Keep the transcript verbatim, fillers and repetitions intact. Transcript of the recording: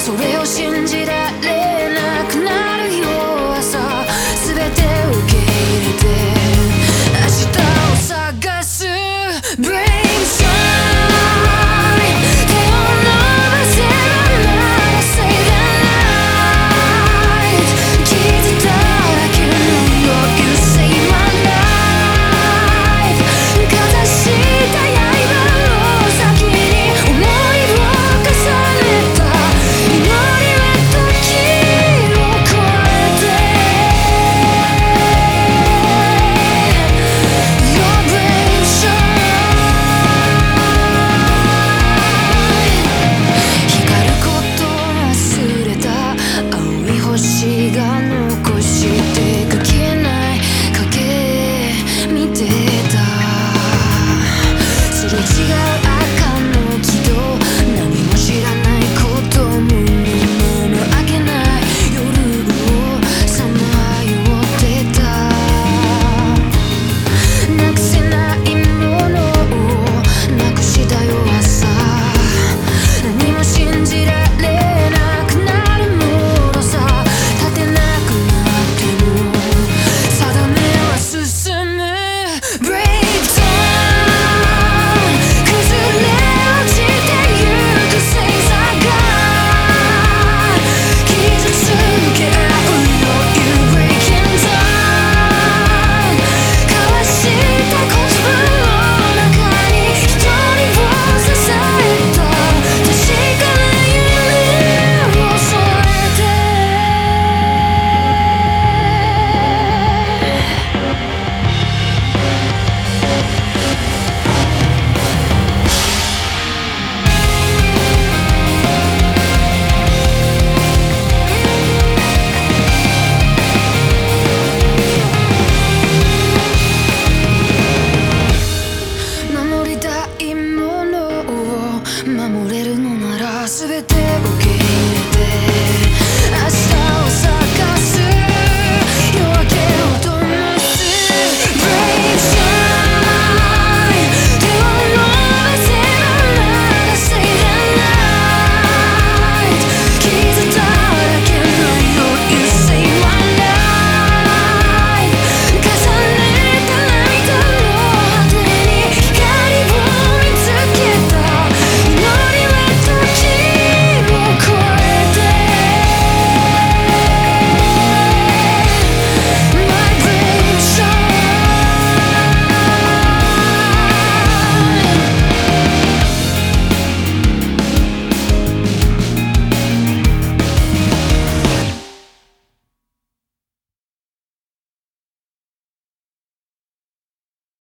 それを信じられなくなる弱さ全て受け入れて明日を探す Bring sunshine 手を伸ばせばなら Say goodnight 傷だらけの夜 You save my life かざした刃の先に思いを重ねた祈りは時を超えて Your brave shine 光ること忘れた青い星が残してく消えない影見てたすれ違う赤の木と何も知らないことも胸の開けない夜をさまよってたなくせないものをなくした弱さ何も信じられなくなるもろさ立てなくなっても定めは進む Break down 崩れ落ちてゆく星座が傷つけ合うよ You breaking down 交わした言葉の中に一人を支えた確かな夢を添えて守りたいものを守れるのなら全て受け入れて明日を探